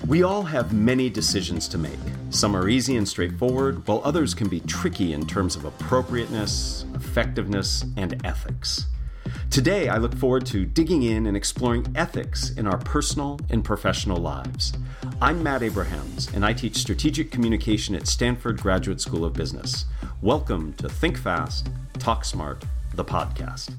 We all have many decisions to make. Some are easy and straightforward, while others can be tricky in terms of appropriateness, effectiveness, and ethics. Today, I look forward to digging in and exploring ethics in our personal and professional lives. I'm Matt Abrahams, and I teach strategic communication at Stanford Graduate School of Business. Welcome to Think Fast, Talk Smart, the podcast.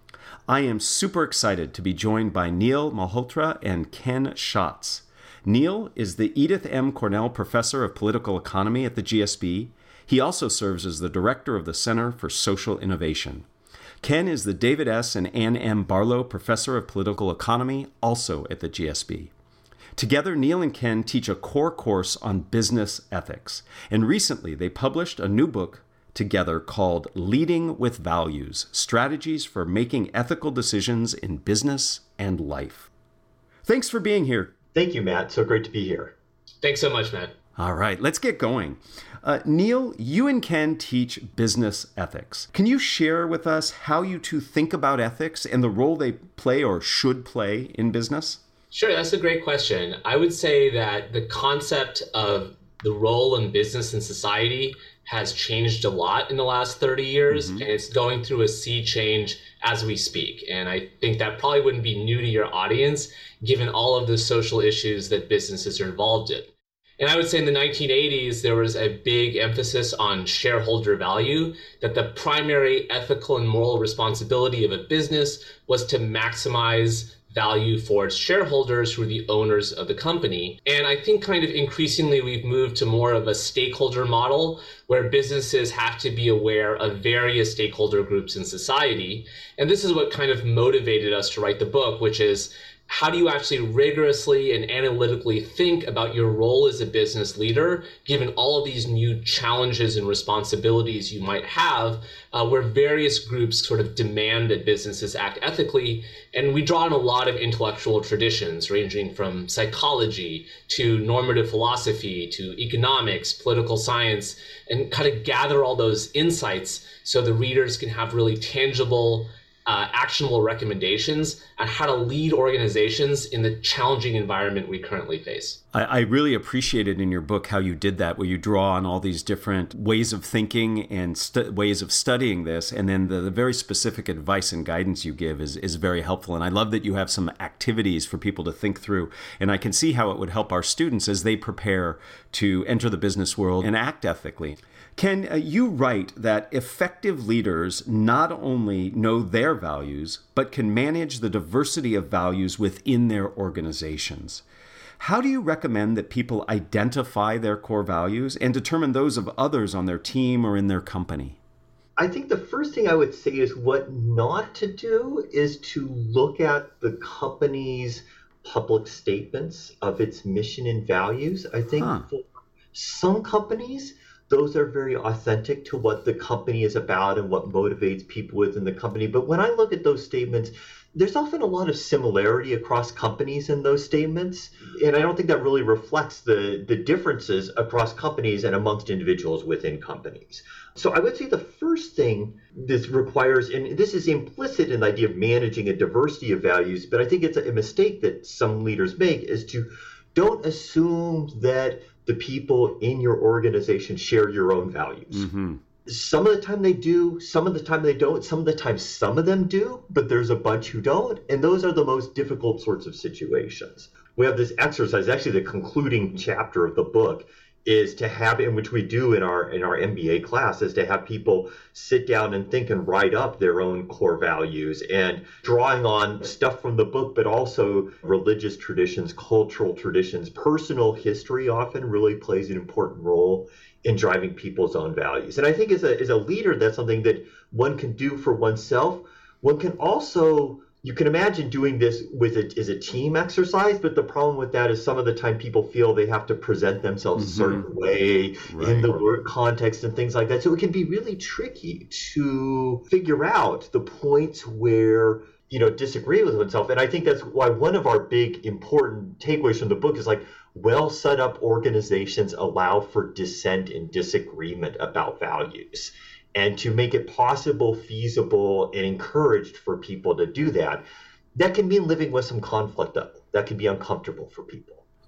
I am super excited to be joined by Neil Malhotra and Ken Schatz. Neil is the Edith M. Cornell Professor of Political Economy at the GSB. He also serves as the Director of the Center for Social Innovation. Ken is the David S. and Ann M. Barlow Professor of Political Economy, also at the GSB. Together, Neil and Ken teach a core course on business ethics, and recently they published a new book together called Leading with Values: Strategies for Making Ethical Decisions in Business and Life. Thanks for being here. Thank you, Matt. So great to be here. Thanks so much, Matt. All right, let's get going. Neil, you and Ken teach business ethics. Can you share with us how you two think about ethics and the role they play or should play in business? Sure, that's a great question. I would say that the concept of the role in business and society has changed a lot in the last 30 years, and it's going through a sea change as we speak. And I think that probably wouldn't be new to your audience, given all of the social issues that businesses are involved in. And I would say in the 1980s, there was a big emphasis on shareholder value, that the primary ethical and moral responsibility of a business was to maximize value for its shareholders who are the owners of the company. And I think kind of increasingly we've moved to more of a stakeholder model where businesses have to be aware of various stakeholder groups in society. And this is what kind of motivated us to write the book, which is how do you actually rigorously and analytically think about your role as a business leader, given all of these new challenges and responsibilities you might have, where various groups sort of demand that businesses act ethically. And we draw on a lot of intellectual traditions, ranging from psychology to normative philosophy to economics, political science, and kind of gather all those insights so the readers can have really tangible, actionable recommendations on how to lead organizations in the challenging environment we currently face. I really appreciated in your book how you did that, where you draw on all these different ways of thinking and ways of studying this, and then the very specific advice and guidance you give is very helpful. And I love that you have some activities for people to think through, and I can see how it would help our students as they prepare to enter the business world and act ethically. Ken, you write that effective leaders not only know their values, but can manage the diversity of values within their organizations. How do you recommend that people identify their core values and determine those of others on their team or in their company? I think the first thing I would say is what not to do is to look at the company's public statements of its mission and values. I think for some companies, those are very authentic to what the company is about and what motivates people within the company. But when I look at those statements, there's often a lot of similarity across companies in those statements. And I don't think that really reflects the differences across companies and amongst individuals within companies. So I would say the first thing this requires, and this is implicit in the idea of managing a diversity of values, but I think it's a mistake that some leaders make, is to don't assume that the people in your organization share your own values. Mm-hmm. Some of the time they do, some of the time they don't, some of the time some of them do, but there's a bunch who don't. And those are the most difficult sorts of situations. We have this exercise, actually the concluding chapter of the book is to have, in which we do in our MBA class, is to have people sit down and think and write up their own core values, and drawing on stuff from the book, but also religious traditions, cultural traditions, personal history often really plays an important role in driving people's own values. And I think as a leader, that's something that one can do for oneself. One can also, you can imagine doing this as a team exercise, but the problem with that is some of the time people feel they have to present themselves a certain way in the work context and things like that. So it can be really tricky to figure out the points where, disagree with oneself. And I think that's why one of our big important takeaways from the book is well set up organizations allow for dissent and disagreement about values. And to make it possible, feasible, and encouraged for people to do that, that can mean living with some conflict. That can be uncomfortable for people.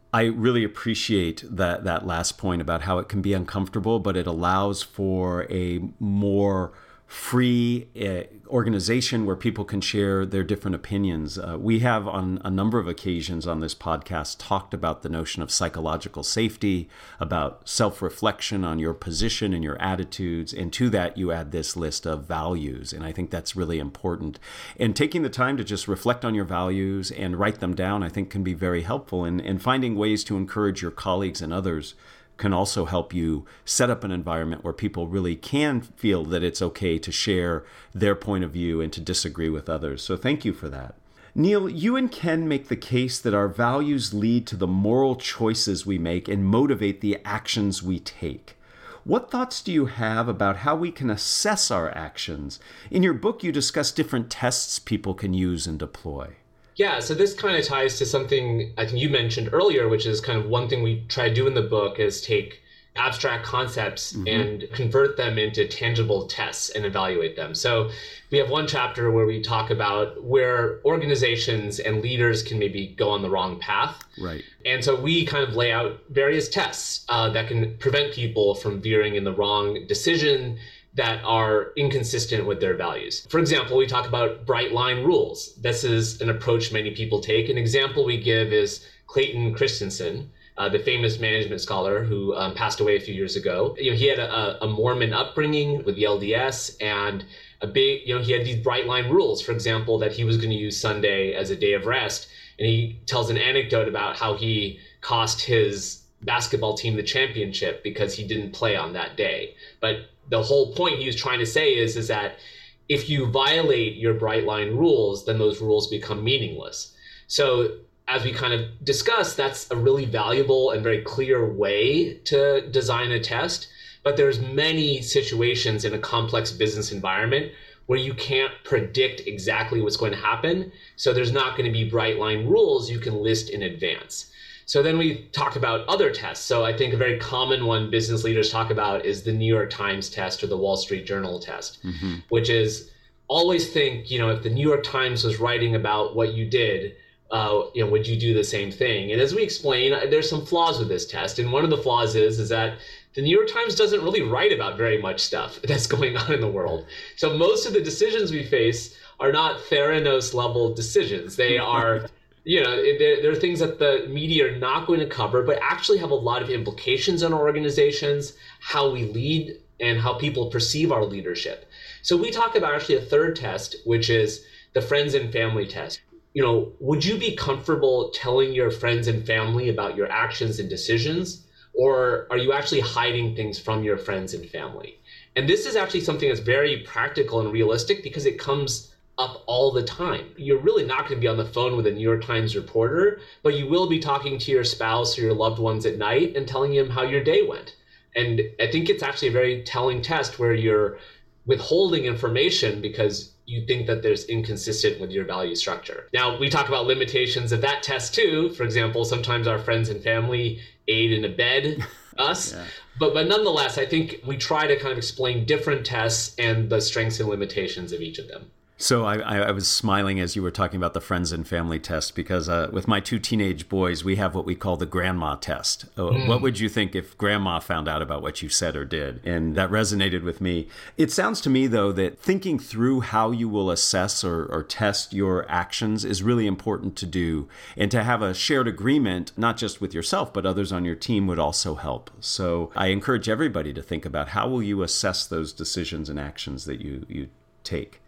I really appreciate that last point about how it can be uncomfortable, but it allows for a more free organization where people can share their different opinions. We have on a number of occasions on this podcast talked about the notion of psychological safety, about self-reflection on your position and your attitudes, and to that you add this list of values, and I think that's really important. And taking the time to just reflect on your values and write them down, I think can be very helpful, and finding ways to encourage your colleagues and others can also help you set up an environment where people really can feel that it's okay to share their point of view and to disagree with others. So thank you for that. Neil, you and Ken make the case that our values lead to the moral choices we make and motivate the actions we take. What thoughts do you have about how we can assess our actions? In your book, you discuss different tests people can use and deploy. Yeah, so this kind of ties to something I think you mentioned earlier, which is kind of one thing we try to do in the book is take abstract concepts and convert them into tangible tests and evaluate them. So we have one chapter where we talk about where organizations and leaders can maybe go on the wrong path. Right. And so we kind of lay out various tests that can prevent people from veering in the wrong decision that are inconsistent with their values. For example, we talk about bright line rules. This is an approach many people take. An example we give is Clayton Christensen, the famous management scholar who passed away a few years ago. He had a Mormon upbringing with the LDS, and he had these bright line rules. For example, that he was going to use Sunday as a day of rest. And he tells an anecdote about how he cost his basketball team the championship because he didn't play on that day. But the whole point he was trying to say is that if you violate your bright line rules, then those rules become meaningless. So as we kind of discussed, that's a really valuable and very clear way to design a test. But there's many situations in a complex business environment where you can't predict exactly what's going to happen. So there's not going to be bright line rules you can list in advance. So then we talked about other tests. So I think a very common one business leaders talk about is the New York Times test or the Wall Street Journal test, which is always think, if the New York Times was writing about what you did, would you do the same thing? And as we explain, there's some flaws with this test. And one of the flaws is that the New York Times doesn't really write about very much stuff that's going on in the world. So most of the decisions we face are not Theranos level decisions. They are there are things that the media are not going to cover, but actually have a lot of implications on our organizations, how we lead, and how people perceive our leadership. So we talk about actually a third test, which is the friends and family test. Would you be comfortable telling your friends and family about your actions and decisions, or are you actually hiding things from your friends and family? And this is actually something that's very practical and realistic because it comes up all the time. You're really not going to be on the phone with a New York Times reporter, but you will be talking to your spouse or your loved ones at night and telling them how your day went. And I think it's actually a very telling test where you're withholding information because you think that there's inconsistent with your value structure. Now, we talk about limitations of that test too. For example, sometimes our friends and family aid and abet us. Yeah. But nonetheless, I think we try to kind of explain different tests and the strengths and limitations of each of them. So I was smiling as you were talking about the friends and family test because with my two teenage boys, we have what we call the grandma test. What would you think if grandma found out about what you said or did? And that resonated with me. It sounds to me, though, that thinking through how you will assess or test your actions is really important to do. And to have a shared agreement, not just with yourself, but others on your team would also help. So I encourage everybody to think about how will you assess those decisions and actions that you take.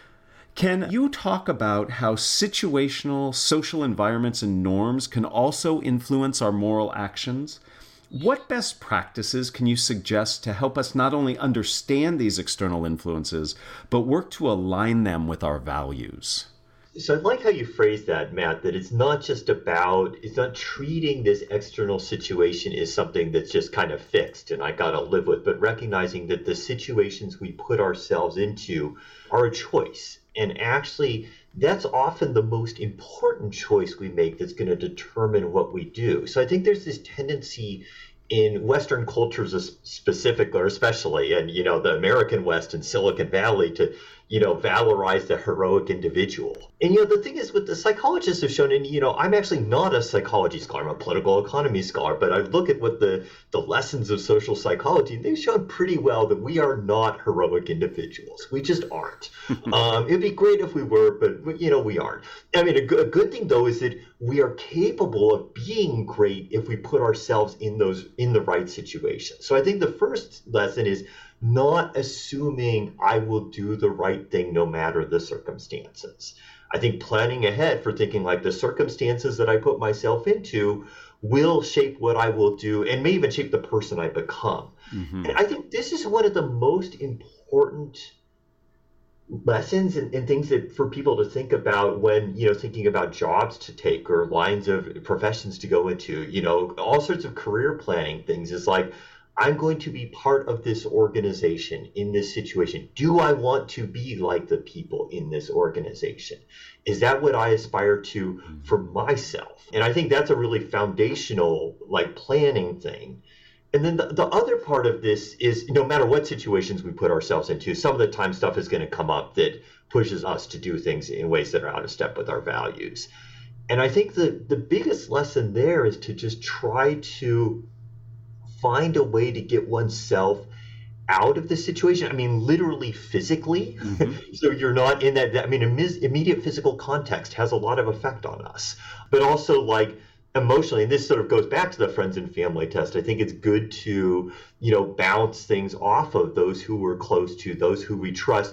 Ken, you talk about how situational, social environments and norms can also influence our moral actions. What best practices can you suggest to help us not only understand these external influences, but work to align them with our values? So I like how you phrase that, Matt, that it's not treating this external situation as something that's just kind of fixed and I got to live with, but recognizing that the situations we put ourselves into are a choice. And actually, that's often the most important choice we make that's going to determine what we do. So I think there's this tendency in Western cultures specifically, or especially, and the American West and Silicon Valley to valorize the heroic individual. And, the thing is, what the psychologists have shown, and, I'm actually not a psychology scholar, I'm a political economy scholar, but I look at what the lessons of social psychology, and they've shown pretty well that we are not heroic individuals. We just aren't. It'd be great if we were, but, we aren't. I mean, a good thing, though, is that we are capable of being great if we put ourselves in the right situations. So I think the first lesson is not assuming I will do the right thing no matter the circumstances. I think planning ahead for thinking like the circumstances that I put myself into will shape what I will do and may even shape the person I become. Mm-hmm. And I think this is one of the most important lessons and things that for people to think about when, thinking about jobs to take or lines of professions to go into, all sorts of career planning things is like, I'm going to be part of this organization in this situation. Do I want to be like the people in this organization? Is that what I aspire to for myself? And I think that's a really foundational, planning thing. And then the other part of this is no matter what situations we put ourselves into, some of the time stuff is going to come up that pushes us to do things in ways that are out of step with our values. And I think the biggest lesson there is to just try to find a way to get oneself out of the situation. I mean, literally physically. Mm-hmm. So you're not in that. I mean, immediate physical context has a lot of effect on us, but also emotionally. And this sort of goes back to the friends and family test. I think it's good to, bounce things off of those who we're close to, those who we trust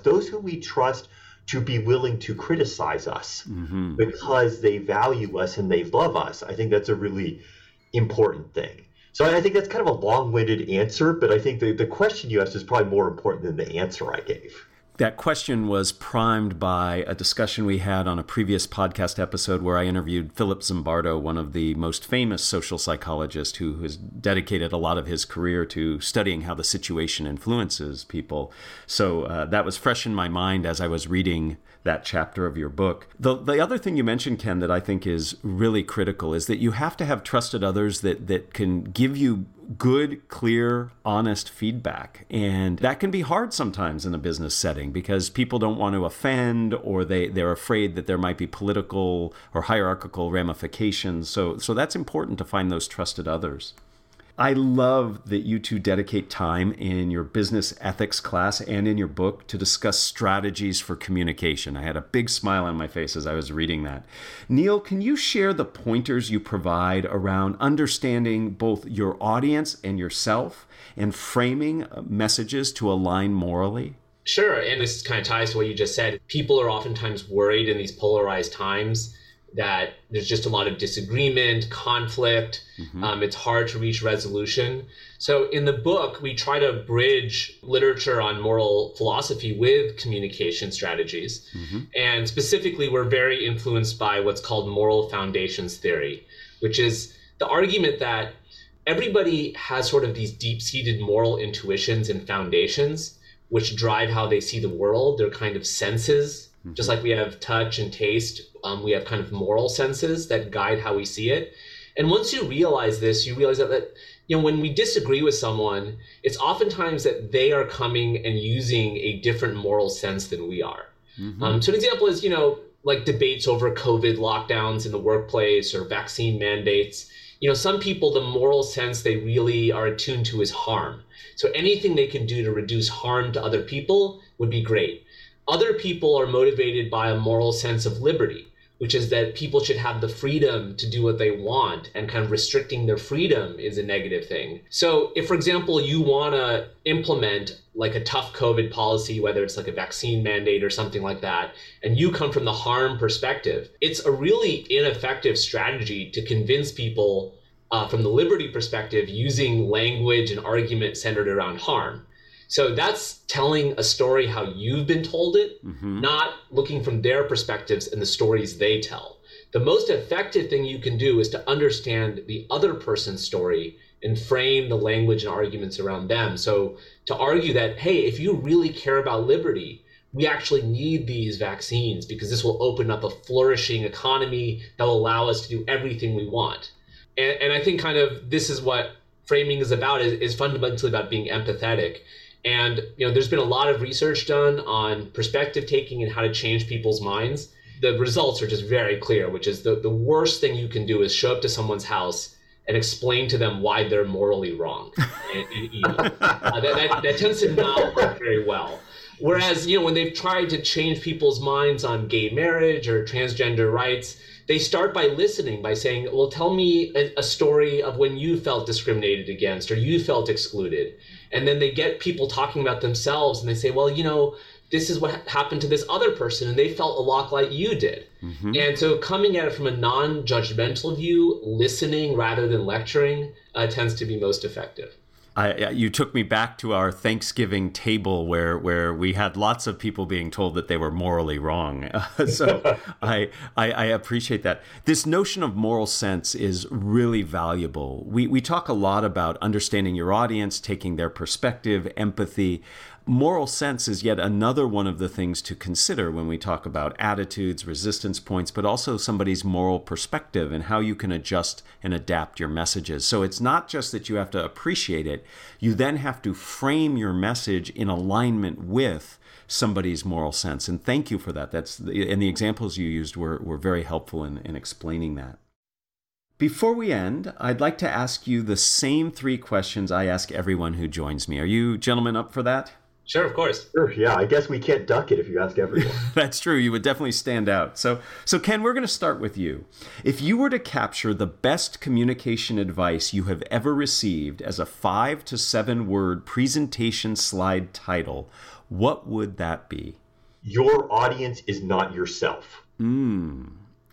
to be willing to criticize us because they value us and they love us. I think that's a really important thing. So I think that's kind of a long-winded answer, but I think the question you asked is probably more important than the answer I gave. That question was primed by a discussion we had on a previous podcast episode where I interviewed Philip Zimbardo, one of the most famous social psychologists who has dedicated a lot of his career to studying how the situation influences people. So that was fresh in my mind as I was reading that chapter of your book. The other thing you mentioned, Ken, that I think is really critical is that you have to have trusted others that can give you good, clear, honest feedback. And that can be hard sometimes in a business setting because people don't want to offend or they're afraid that there might be political or hierarchical ramifications. So that's important to find those trusted others. I love that you two dedicate time in your business ethics class and in your book to discuss strategies for communication. I had a big smile on my face as I was reading that. Neil, can you share the pointers you provide around understanding both your audience and yourself and framing messages to align morally? Sure, and this kind of ties to what you just said. People are oftentimes worried in these polarized times that there's just a lot of disagreement, conflict. It's hard to reach resolution. So in the book, we try to bridge literature on moral philosophy with communication strategies. And specifically, we're very influenced by what's called moral foundations theory, which is the argument that everybody has sort of these deep-seated moral intuitions and foundations which drive how they see the world. They're kind of senses. Just like we have touch and taste, we have kind of moral senses that guide how we see it. And once you realize this, you realize that when we disagree with someone, it's oftentimes that they are coming and using a different moral sense than we are. So an example is, like debates over COVID lockdowns in the workplace or vaccine mandates. Some people, the moral sense they really are attuned to is harm. So anything they can do to reduce harm to other people would be great. Other people are motivated by a moral sense of liberty, which is that people should have the freedom to do what they want, and kind of restricting their freedom is a negative thing. So if, for example, you want to implement like a tough COVID policy, whether it's like a vaccine mandate or something like that, and you come from the harm perspective, it's a really ineffective strategy to convince people from the liberty perspective using language and argument centered around harm. So that's telling a story how you've been told it, not looking from their perspectives and the stories they tell. The most effective thing you can do is to understand the other person's story and frame the language and arguments around them. So to argue that, hey, if you really care about liberty, we actually need these vaccines because this will open up a flourishing economy that will allow us to do everything we want. And I think kind of this is what framing is about, is fundamentally about being empathetic. And there's been a lot of research done on perspective taking and how to change people's minds. The results are just very clear, which is the worst thing you can do is show up to someone's house and explain to them why they're morally wrong and evil. That tends to not work very well. Whereas, when they've tried to change people's minds on gay marriage or transgender rights, they start by listening, by saying, well, tell me a story of when you felt discriminated against or you felt excluded. And then they get people talking about themselves and they say, well, this is what happened to this other person and they felt a lot like you did. Mm-hmm. And so coming at it from a non-judgmental view, listening rather than lecturing tends to be most effective. You took me back to our Thanksgiving table where we had lots of people being told that they were morally wrong. So I appreciate that. This notion of moral sense is really valuable. We talk a lot about understanding your audience, taking their perspective, empathy. Moral sense is yet another one of the things to consider when we talk about attitudes, resistance points, but also somebody's moral perspective and how you can adjust and adapt your messages. So it's not just that you have to appreciate it, you then have to frame your message in alignment with somebody's moral sense. And thank you for that. And the examples you used were very helpful in explaining that. Before we end, I'd like to ask you the same 3 questions I ask everyone who joins me. Are you gentlemen up for that? Sure, of course. Sure, yeah. I guess we can't duck it if you ask everyone. That's true. You would definitely stand out. So Ken, we're going to start with you. If you were to capture the best communication advice you have ever received as a 5 to 7 word presentation slide title, what would that be? Your audience is not yourself. And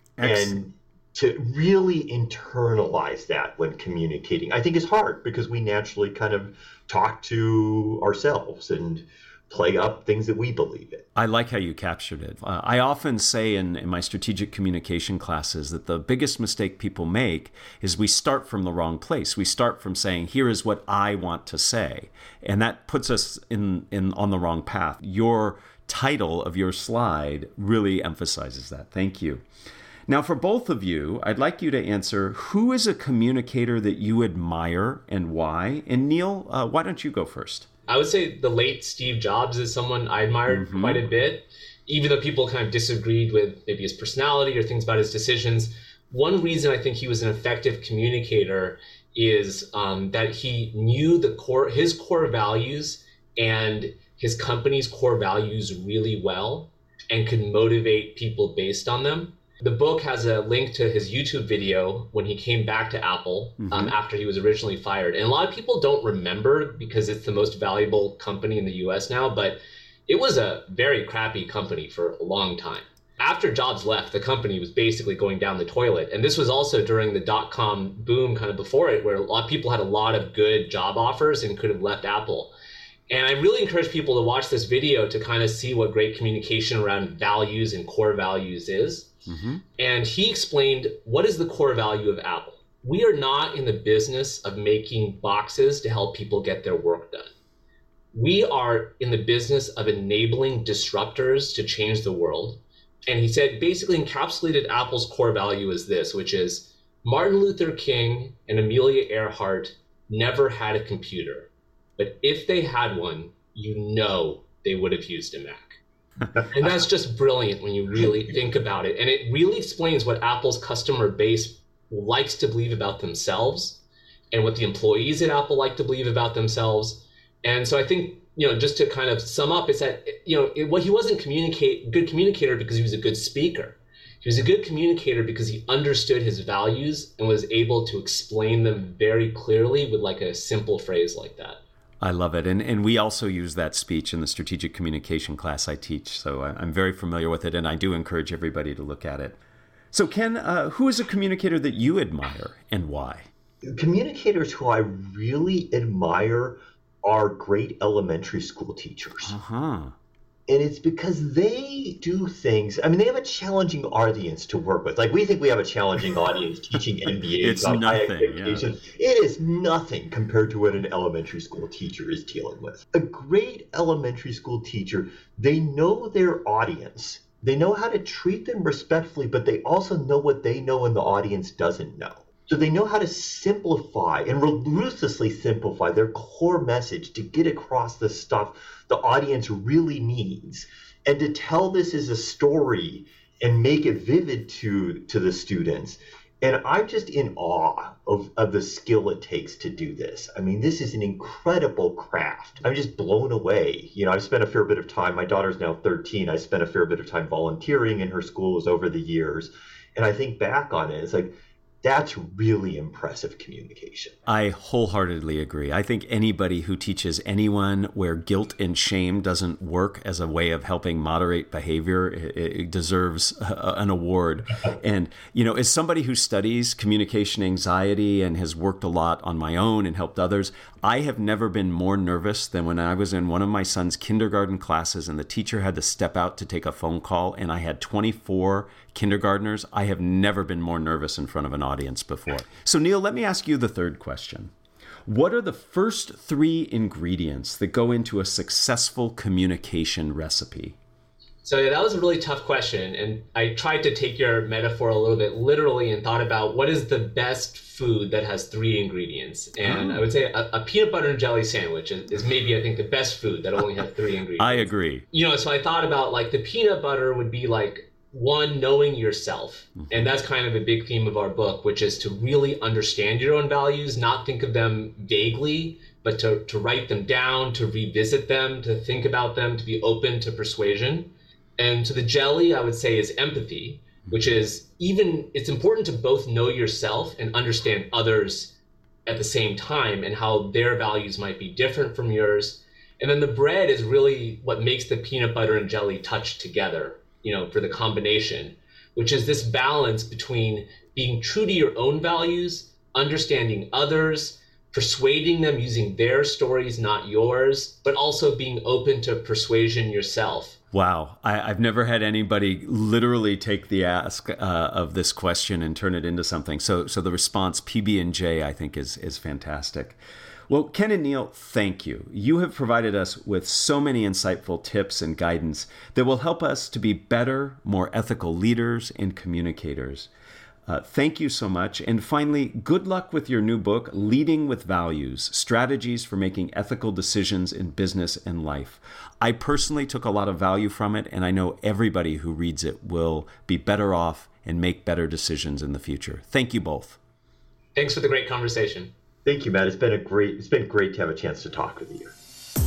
to really internalize that when communicating, I think is hard because we naturally kind of talk to ourselves and play up things that we believe in. I like how you captured it. I often say in my strategic communication classes that the biggest mistake people make is we start from the wrong place. We start from saying, here is what I want to say. And that puts us on the wrong path. Your title of your slide really emphasizes that. Thank you. Now, for both of you, I'd like you to answer, who is a communicator that you admire and why? And Neil, why don't you go first? I would say the late Steve Jobs is someone I admired quite a bit, even though people kind of disagreed with maybe his personality or things about his decisions. One reason I think he was an effective communicator is that he knew his core values and his company's core values really well and could motivate people based on them. The book has a link to his YouTube video when he came back to Apple after he was originally fired. And a lot of people don't remember because it's the most valuable company in the US now, but it was a very crappy company for a long time. After Jobs left, the company was basically going down the toilet. And this was also during the dot-com boom kind of before it, where a lot of people had a lot of good job offers and could have left Apple. And I really encourage people to watch this video to kind of see what great communication around values and core values is. And he explained, what is the core value of Apple? We are not in the business of making boxes to help people get their work done. We are in the business of enabling disruptors to change the world. And he said, basically encapsulated Apple's core value is this, which is Martin Luther King and Amelia Earhart never had a computer. But if they had one, they would have used a Mac. And that's just brilliant when you really think about it. And it really explains what Apple's customer base likes to believe about themselves and what the employees at Apple like to believe about themselves. And so I think, just to kind of sum up, is that, he wasn't good communicator because he was a good speaker. He was a good communicator because he understood his values and was able to explain them very clearly with like a simple phrase like that. I love it. And we also use that speech in the strategic communication class I teach. So I'm very familiar with it, and I do encourage everybody to look at it. So Ken, who is a communicator that you admire and why? Communicators who I really admire are great elementary school teachers. And it's because they do things. I mean, they have a challenging audience to work with. Like, we think we have a challenging audience teaching MBAs on high expectations. Yeah. It is nothing compared to what an elementary school teacher is dealing with. A great elementary school teacher, they know their audience. They know how to treat them respectfully, but they also know what they know and the audience doesn't know. So they know how to simplify and ruthlessly simplify their core message to get across the stuff the audience really needs, and to tell this as a story and make it vivid to the students. And I'm just in awe of the skill it takes to do this. I mean, this is an incredible craft. I'm just blown away. I've spent a fair bit of time, my daughter's now 13, I spent a fair bit of time volunteering in her schools over the years. And I think back on it, it's like, that's really impressive communication. I wholeheartedly agree. I think anybody who teaches anyone where guilt and shame doesn't work as a way of helping moderate behavior, it deserves an award. And, as somebody who studies communication anxiety and has worked a lot on my own and helped others, I have never been more nervous than when I was in one of my son's kindergarten classes and the teacher had to step out to take a phone call and I had 24 kindergartners. I have never been more nervous in front of an audience before. So Neil, let me ask you the third question. What are the first 3 ingredients that go into a successful communication recipe? So that was a really tough question. And I tried to take your metaphor a little bit literally and thought about what is the best food that has 3 ingredients. And I would say a peanut butter and jelly sandwich is maybe, I think, the best food that only has 3 ingredients. I agree. So I thought about like the peanut butter would be like, 1, knowing yourself. And that's kind of a big theme of our book, which is to really understand your own values, not think of them vaguely, but to write them down, to revisit them, to think about them, to be open to persuasion. And to the jelly, I would say, is empathy, which is it's important to both know yourself and understand others at the same time and how their values might be different from yours. And then the bread is really what makes the peanut butter and jelly touch together, for the combination, which is this balance between being true to your own values, understanding others, persuading them using their stories, not yours, but also being open to persuasion yourself. Wow. I've never had anybody literally take the ask of this question and turn it into something. So the response, PB&J, I think is fantastic. Well, Ken and Neil, thank you. You have provided us with so many insightful tips and guidance that will help us to be better, more ethical leaders and communicators. Thank you so much. And finally, good luck with your new book, Leading with Values, Strategies for Making Ethical Decisions in Business and Life. I personally took a lot of value from it, and I know everybody who reads it will be better off and make better decisions in the future. Thank you both. Thanks for the great conversation. Thank you, Matt. It's been great to have a chance to talk with you.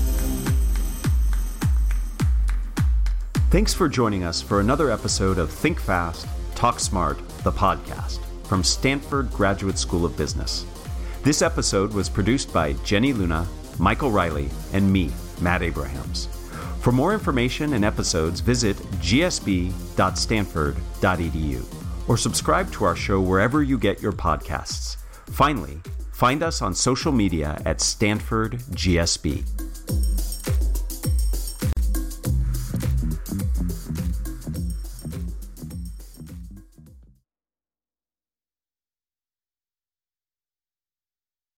Thanks for joining us for another episode of Think Fast, Talk Smart, the podcast from Stanford Graduate School of Business. This episode was produced by Jenny Luna, Michael Riley, and me, Matt Abrahams. For more information and episodes, visit gsb.stanford.edu or subscribe to our show wherever you get your podcasts. Finally, find us on social media at Stanford GSB.